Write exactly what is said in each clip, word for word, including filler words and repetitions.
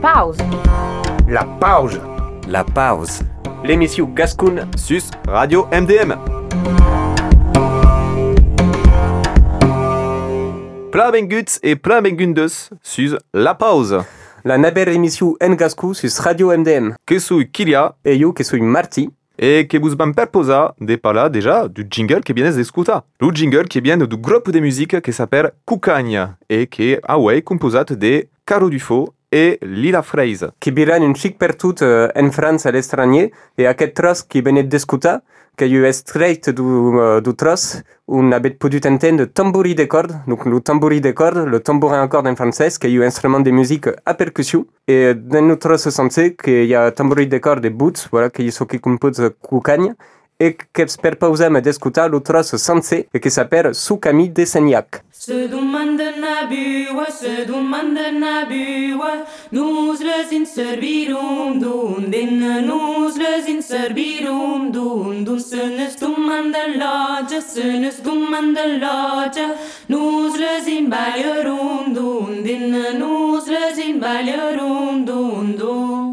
pause. La pause. La pause. L'émission Gascoun Sus Radio M D M. Plein benguts et plein bengundes sus La pause. La naber émission en Gascou sus Radio M D M. Que sui Kilia E io che sui Marti. et que vous ban perposa de parla déjà du jingle que vienes d'escutar. Le jingle qui vient du groupe de musique qui s'appelle Cucagna et qui est away composat de Caro Dufo et Lila Freise. Qui biran un chic per tout uh, en France à l'estranger et aquest tros qui venet d'escutar que eu estret du, uh, du tros on avait pudut entendre tambouri de cordes, donc le tambouri de cordes, le tambourin à cordes en français, qui est un instrument de musique à percussion. Et dans notre sens, qu'il y a tambouri de cordes et boots, voilà, qui sont qui composent Cucagna, et que per pausam d'escutar le tros sensé, et qui s'appelle Soukami de Seignac. Se demande na bua, se demande na bua, nous les inservirum dun, din nous les inservirum dun, dun se nes demande lodge, se nes demande lodge, nous les imbalierum dun, din nous les imbalierum dun, dun.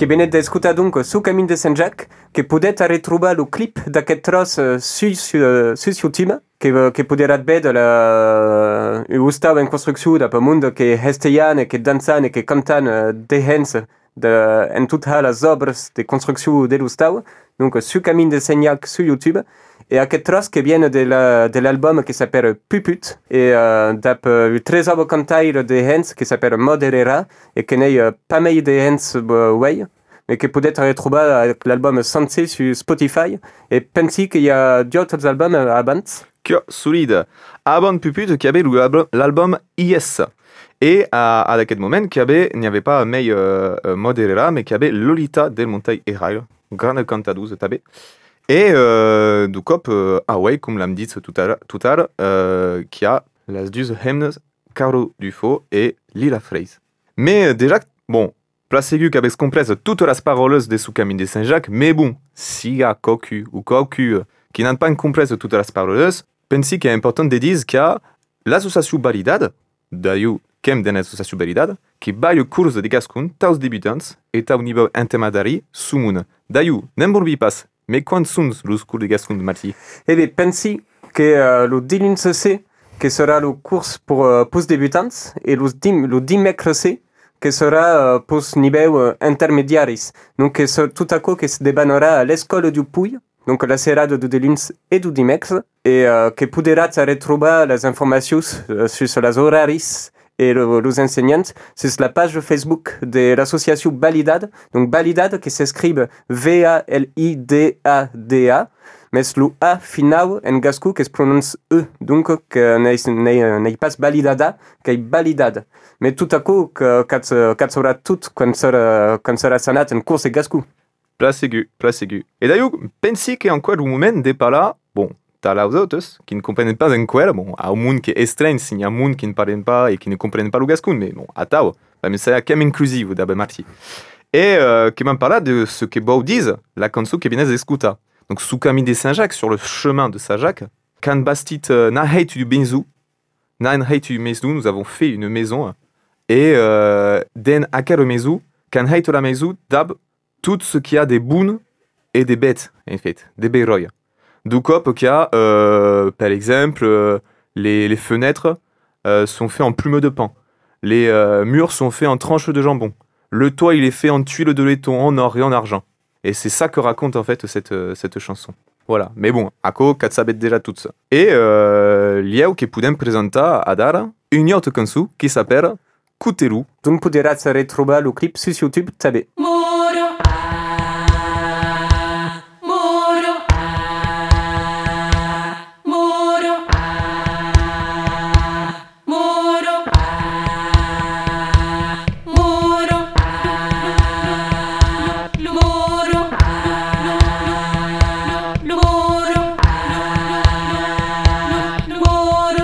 que viene d'escoltar donc su Camí de Sant Jacques, que podeu retrobar el clip d'aquest tros uh, su, su, uh, su YouTube, que, uh, que podrà veure la uh, Gustau en construcció de per munt que estejan e que dansan e que cantan uh, de hens de, en totes les obres de construcció de Gustau, donc su Camí de Sant Jacques su YouTube. Et aquest tros que vient de, la, de l'album qui s'appelle Puput, et euh, d'ap uh, tresor cantaire de hens qui s'appelle Moderera, et que n'est uh, pas mai de hens uh, way, mais que peut être retrouver avec l'album Sanse sur Spotify, et pensi qu'il y a d'autres albums abans. Que solide. Avant Puput, qui avait l'album I S. Et à, à aquest moment, qu'il y n'y avait pas May euh, Moderera, mais qu'il y avait Lolita del Montai Erail, grande cantadouse tabé. Et euh, du cop, euh, ah ouais, comme l'a dit tout à l'heure, tout à l'heure euh, qui a las deux hymnes Caro Dufo et Lila Freise. Mais euh, déjà, bon, placez-vous qu'avec compresse toutes les paroles de Su Camí de Sant Jacques, mais bon, s'il y a cocu ou cocu euh, qui n'ont pas compresse toutes les paroles, pensez qu'il est important de dire qu'il y a l'association Validad, d'ailleurs, qu'aime d'une association Validad, qui bat le cours de Gascon, taus débutants et au niveau intermédiaire, Sumun. D'ailleurs, n'importe pas. Mais quand sont les cours de Gascon de Marty? Eh bien, pensi que euh, le dilunce C, que sera le cours pour euh, débutants, et le, dim, le dimecre C, que sera euh, pour niveau euh, intermédiaris. Donc, que tout à coup, que se débanera à l'école du Puy, donc la serrade du dilunce et du dimecre, et euh, que pourra retrouver les informations euh, sur les horaires et le, les enseignants sur la page Facebook de l'association Validad, donc Validad qui s'écrit V A L I D A D A, mais le A final en gascou qui se prononce E, donc que n'est pas Validada, qui est Validad. Mais tout à coup, quand sera tout, quand sera, quand sera sanat en cours de gascou. Place aiguë, place aiguë. Et d'ailleurs, pensez qu'encore au moment de pas là, bon, t'as les autres qui ne comprennent pas encore, bon, à un monde qui est estrange, s'il y a un monde qui ne parle pas et qui ne comprennent pas le gascon, mais bon, à tao, mais c'est quand même inclusif d'abord Marty. Et euh, qui m'en parle de ce que Beau disent, la chanson qui vient d'escouter. Donc, Su Camí de Sant Jacques, sur le chemin de Sant Jacques, quand bastit euh, na heit du benzu, na heit du mezu, nous avons fait une maison, et euh, den aker mezu, quand heit la mezu, d'ab tout ce qui a des bounes et des bêtes, en fait, des béroyes. Du cop qu'il y a, euh, par exemple, euh, les, les fenêtres euh, sont faits en plumes de pain. Les euh, murs sont faits en tranches de jambon. Le toit, il est fait en tuiles de laiton, en or et en argent. Et c'est ça que raconte en fait cette, euh, cette chanson. Voilà. Mais bon, ako, kat sabet déjà tout ça. Et euh, lieu que podem presentar a dar une autre chanson qui s'appelle Kutelu. Donc, podrà retrouver le clip sur YouTube també. Moro, ah, moro, ah, moro, ah, moro, ah, moro, ah, lo moro, ah, lo moro, ah, lo moro,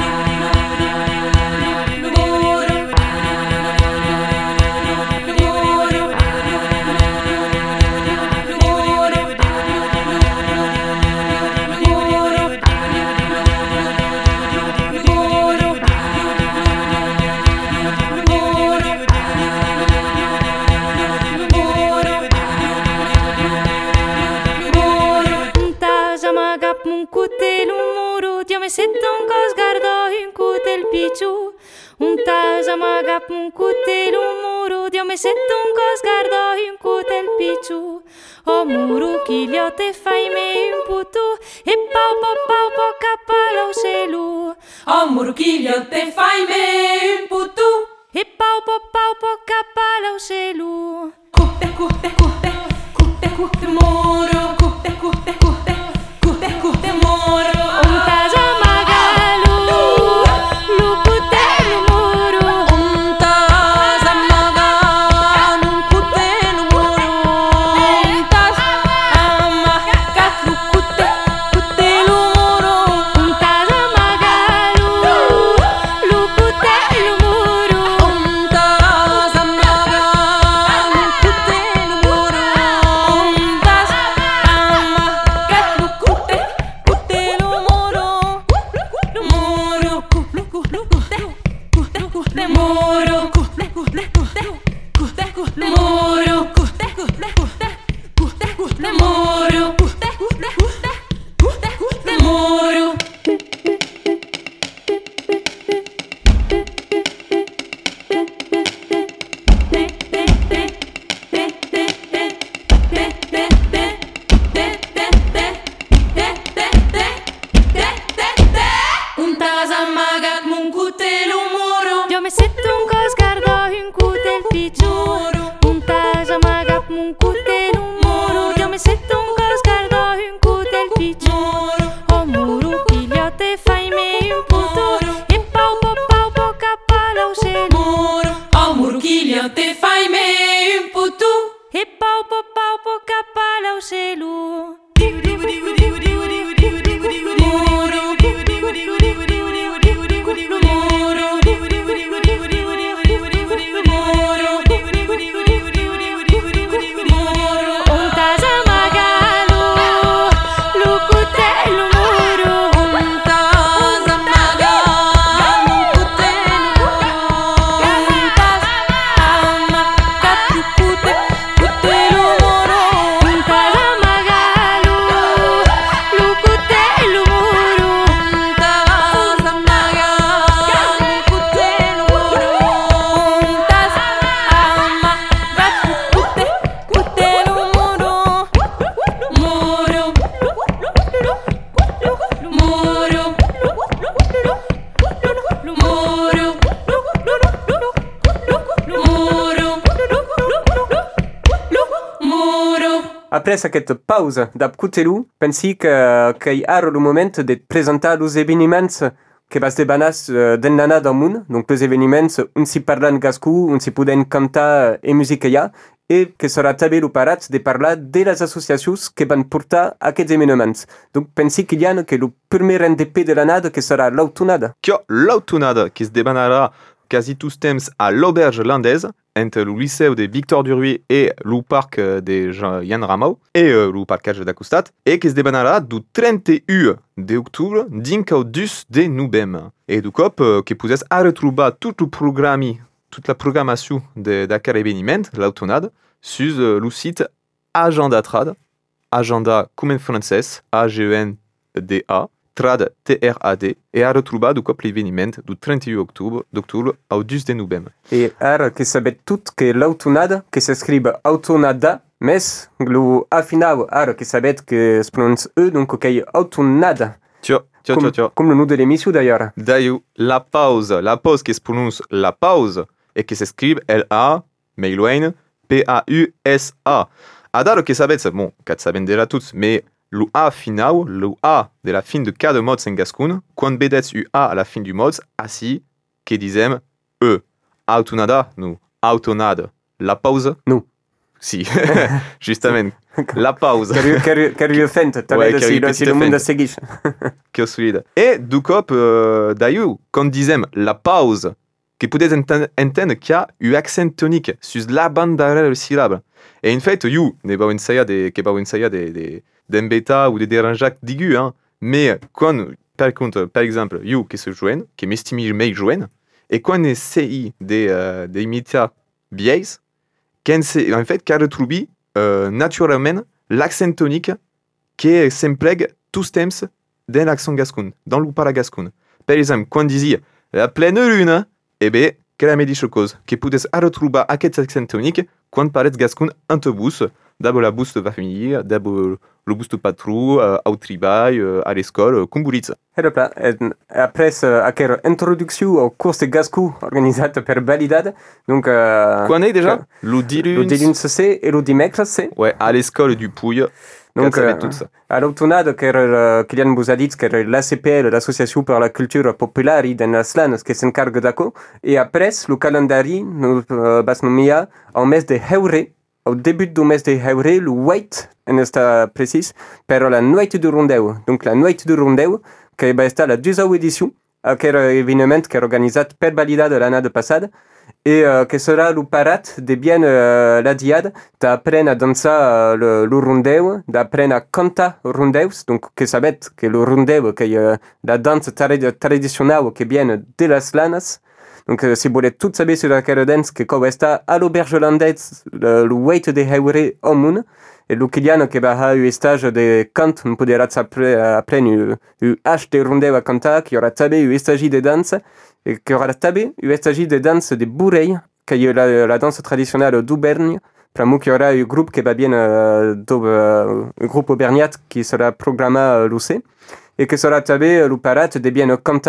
un cutel, un muro, Dio me sento un cos guardo un cutel picciu. Un tas amagap un cutel, un muro, Dio me sento un cos guardo un cutel picciu. O muro chiglio te fai me un putu e pau pau pau pau capala o celu. O muro chiglio te fai me un putu e pau pau pau pau capala o celu. Cutte cutte cutte cutte cutte muro, cutte cutte cutte cutte cutte muro. Un tas amagalu, lu cutte lu muro. Un tas amagalu, un cutte lu muro. Un tas amagat lu cutte cutte lu muro. Un tas amagalu, lu cutte lu muro. Un tas amagalu, cutte lu muro. Un tas Punta magap mun kutel moro. Dio me setto un cascardo un kutel pichu. O muru pilio te fai me un puto. E pau po pau po capala o selu. O muru pilio te fai me un puto. E pau po pau po capala o selu. Après cette pause d'abcutelu, pensi que qu'il a le moment de présenter les événements que va se débanas den nana dans moun, donc les événements on s'y parle gascou, on s'y poden cantar et musique ya, et que sera també le parat de parler de les associations que van portar aquests événements. Donc pensi qu'il y a que le premier N D P de l'année que sera l'automnade. Que l'automnade qui se débanera quasi tous temps à l'auberge landaise, entre le lycée de Victor Duruy et le parc de Jean Ramau, et euh, le parcage d'Acostat, et qui se débanera du trente et un d'octobre d'incau dus de novembre. Et du cop, euh, qui pouvez retrouver tout le programme, toute la programmation de d'aquest événement, l'automnade, sur euh, le site Agenda Trad, Agenda comme en français, A G E N D A, Trad, T R A D, et a retrouvé du cop l'événement du trente et un octobre, d'octobre au deux de novembre. Et ara que sabet tout que l'automnade, que s'écrive automnada, mais le A final, ara que sabet que se prononce E, donc ok, automnade. Tiens, tiens, comme, tiens, tiens. Comme le nom de l'émission d'ailleurs. D'ailleurs, la pause, la pause qui se prononce la pause, et qui s'écrive L A, Mailwain, P A U S A. Adaro que sabet, bon, quatre saben déjà tous, mais le A final, le A de la fin de cada mots en gascun, quand bedets u A à la fin du mot, ainsi que disem E. Autonada, nous. Autonade. La pause? Nous. Si, justement. La pause. Car io fent, també si, si le monde seguix. Que solide. Et du cop, euh, d'ailleurs, quand disem la pause, que pouvez entendre qu'il y a un accent tonique sur la bande d'arrêt de syllabe. Et en fait, you, ne pas ensayar de, que pas ensayar de, de, d'embêta ou de dérangeac d'aigu, hein. Mais quand, par contre, par exemple, you qui se joignent, qui m'estime me joignent, et quand essaye de, euh, d'imiter vieilles, en fait, qu'à retrouver euh, naturellement l'accent tonique qui s'emploie tous temps dans l'accent gascon, dans le paragascon. Par exemple, quand disait la pleine lune, eh bien, qu'elle a dit chose, que pouvez retrouver aquest accent tonique quand paraît gascon un te bus, d'abord la bus va finir, d'abord le bus pas trop, euh, au travail, euh, à l'école, euh, comme Buritza. Et là, après cette introduction au cours de gascou organisé par Validad, donc... Euh, Quoi est déjà? Le diluns. Le diluns c'est et le dimanche c'est. Ouais, à l'école du Pouille. Donc, euh, tout ça. À l'automnade, que Kylian vous a dit que l'A C P L, l'Association pour la Culture Populaire dans la Slane, qui s'encargue d'acco, et après, le calendrier nous bas nous en mes de heure, au début du mes de heure, le huit, en esta précis, pour la nuit du rondeu. Donc, la nuit du rondeu, qui va être la deuxième édition, quel événement qui est organisé per Validad l'année passée, et euh, que sera le parat de bien euh, la diade d'apprendre à danser euh, le, le rondeu, d'apprendre à canter rondeus, donc que savez que le rondeu, que euh, la danse tra- traditionnelle qui vient de las lanas. Donc euh, si vous voulez tout savoir sur la danse que quand est à l'auberge landaise le, le huit de heure au monde, et le Kylian qui va avoir un stage de cant, on pourra apprendre un H de rondeu à canter, qui aura també un stage de danse, et qui aura també un stage de danse de bourreil, qui est la, la danse traditionnelle d'Auvergne, pour moi qui aura un groupe qui va bien, euh, euh, un groupe auvergnat qui sera programmé à l'U C, et qui sera també le parat de bien canter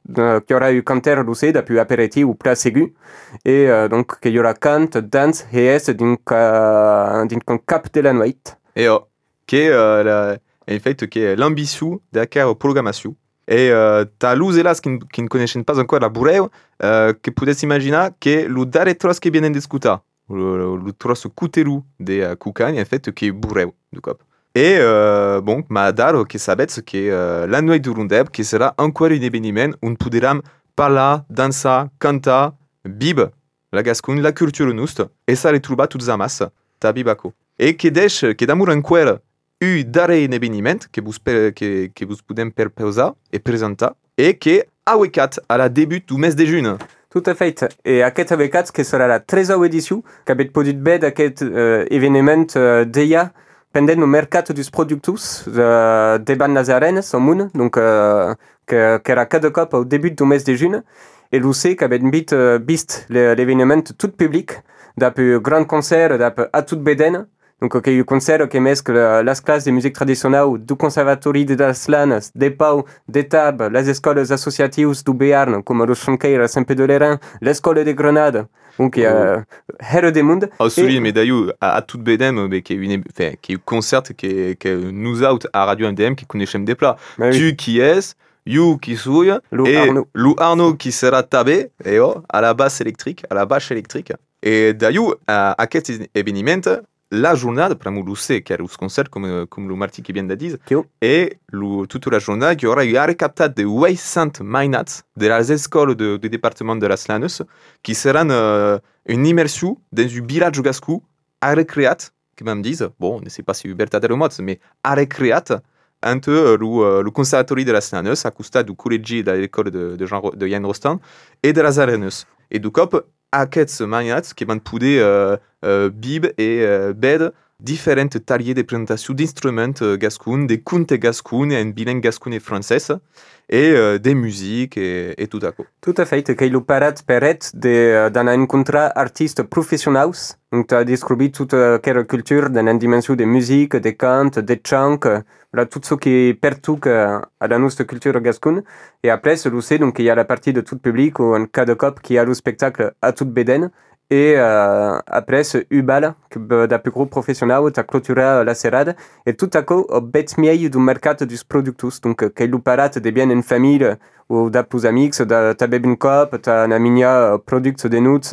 euh, qu'il y aura eu canter lucé depuis apéritif ou place aiguë, et euh, donc qu'il y aura cant, danse et est d'une ca... d'une cap de la nuit. Et oh, che uh, la, in fait che l'ambition d'acquérir programmation. Et uh, ta luzelas qui qui ne connaissent pas encore la bureo, uh, que potessi imaginer que le dare tros che viene discuta, le, le tros cuteru de uh, Cucagna, en fait, che bureo du cop. Et uh, bon, ma daro che sabets che uh, la nuit du Rundeb, che sarà ancora un événement où poderam parlar, dansa, canta, bib, la gascon, la culture nostra, e sa retrouba tuts amas, ta bibaco. E che deix, che d'amor ancora u dare un événement que vous per, que, que vous podem perposa et presenta, e che awecat à la début du mes de juin. Tout à fait. Et aquest awecat que sera la treizième édition, qu'avait podut bet aquest euh, événement euh, deia pendent no mercat dus productus euh, deban las arenes au moun, donc euh, que, que era cada cop au début du mes de juin, et l'U C qu'avait bit euh, bist l'événement tout public, d'après grand concert, d'après à tout beden. Donc, il y a eu un concert qui mescle las classes de musique traditionnelle du Conservatori de las Lanes, des Pau, des Tab, les écoles associatives du Béarn, comme le Chanqueir, Saint-Pédolerain, l'école de Grenade. Donc, il y a Herre des Mondes. Oh, celui, mais d'ailleurs, à, à tout Bédem, mais qui est une, enfin, qui est un concert qui que nous out à Radio M D M qui connaissons des plats. Oui. Tu qui es, You qui souille, Lou et Arnaud. Lou Arnaud qui sera tabé, et oh, à la basse électrique, à la bâche électrique. Et d'ailleurs, à, à cet événement, la journée, per nous sais qu'il y a un concert comme, comme le Marty qui vient de dire, Kio. et le, toute la journée, il y aura eu un recaptat de huit cents mainats de las écoles du de, de département de las Lanes qui seront euh, une immersion dans un village gascou à recréat, comme me disent, bon, ne sais pas si Hubert a des remotes, mais à recréat entre le, le conservatoire de las Lanes, à côté du collège de l'école de, de, Jean, de Yann Rostand, et de las Arenes. Et du coup, aquests mainats qui vont poder uh, uh, bib et uh, bed différentes taliers de présentation d'instruments uh, gascons, des contes gascons en bilingue gascon et français, et uh, des musiques et, et tout à coup. Tout à fait, que il parat peret de d'un encontre artistes professionnels, donc tu as descrit toute uh, quelle culture dans une dimension de musique, de chant, de chant, voilà tout ce qui est partout à la notre culture gasconne. Et après, c'est aussi donc il y a la partie de tout public ou un cas de cop qui a le spectacle à toute bédaine. Et euh, après, c'est Ubal, que da plus gros professionnel, tu as clôturé la serrade. Et tout à coup, au bet miei du mercat du productus. Donc, qu'il nous parat de bien une famille ou da plus amis, da ta bebin cop, ta na minia products de nuts,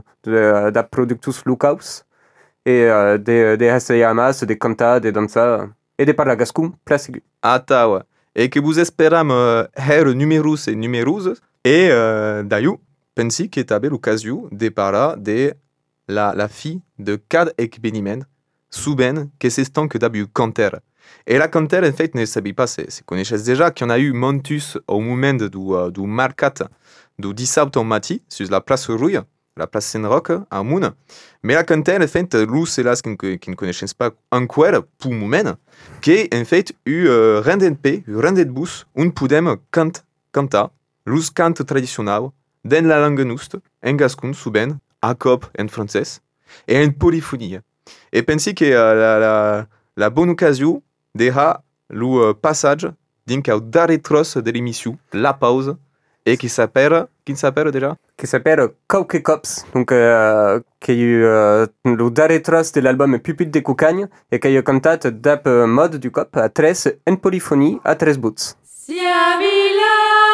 da productus lucaus. Et euh, des des hasayamas, des canta, des dansa. Et des parla gascon, place aiguë. Ah, ta, ouais. Et que vous espéram uh, her numerus et numerus, et uh, d'ailleurs, pensi que tu avais l'occasion de parler de la, la fille de cada événement, souben, que c'est tant que d'abus canter. Et la canter, en fait, ne savait pas, c'est connaissait déjà qu'il y en a eu Montus au moment du, uh, du marcat du dissabte au mati, sur la place Rouille, la place Saint-Roch, à Moune. Mais la canter, en fait, nous, c'est là qui ne connaissent pas encore, pour le moment, qui, en fait, eu uh, rendu paix, rendu de bus, un podem cant, canta, l'us cant traditionnel, dans la langue nostra, en gascon, souben, a cop en français, et en polyphonie. Et pensez que uh, la, la, la bonne occasion d'era le uh, passage d'un au dernier trosse de l'émission, la pause, et qui s'appelle, qui s'appelle déjà? Qui s'appelle Cauque Cops, donc euh, qui est euh, le dernier trosse de l'album Pupille de Cucagne, et qui est cantate d'ap mode du cop à treize en polyphonie à treize bouts. Si avila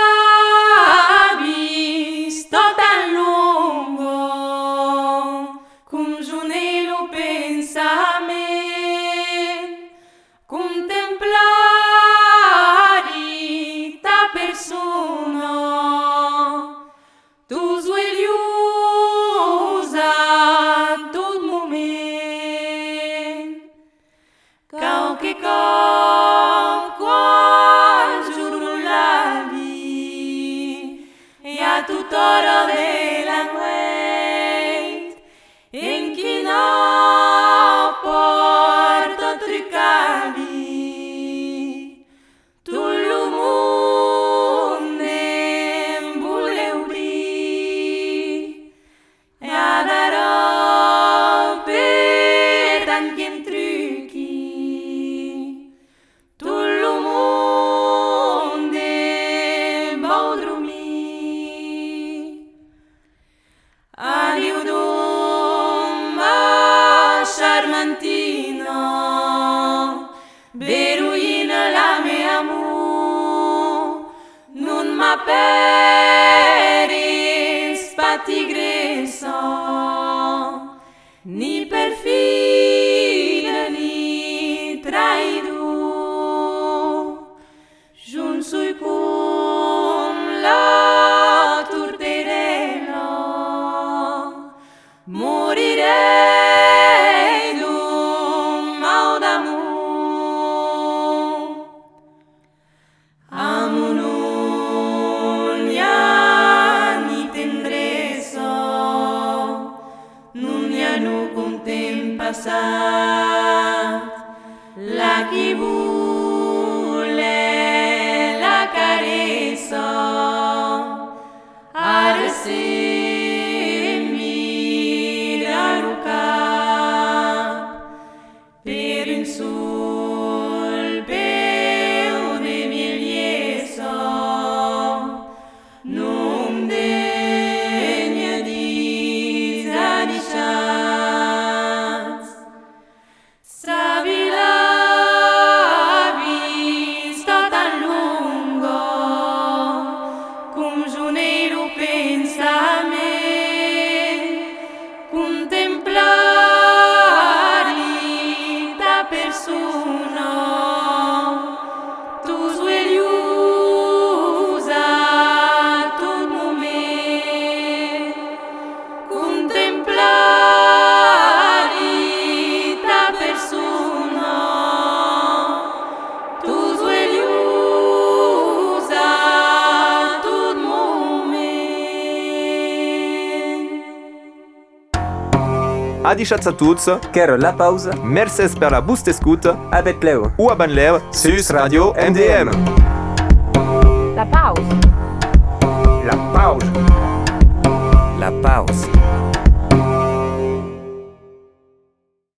sto tan lungo, congiune lo pensament, contemplari ta persona, tu svegliusa tot moment, qualque com qual giuro la vi, e a tuttora della nuit, in chi no mattina, beruina la mia amore, non m'aperi spatigressa, ni perfida ni traidor, giun sui con la torterella, morirei d'un mal d'amor. Amo non hi ha ni tendresa, non hi ha no content passat, la chi vuole la caressa, ara se mira lo cap, per un sol peu de bellesa, non degna di zadiciats. Sabi la vista tan lunga, cum giunero pensa a me, contemplari ta persona, tu svegliusa tot moment, contemplari ta persona, tu svegliusa tot moment. Adichatz a tuts, Ker la pausa, mercès per la busta escut, abet pleu. ou a Banler, sus Radio M D M. La pausa.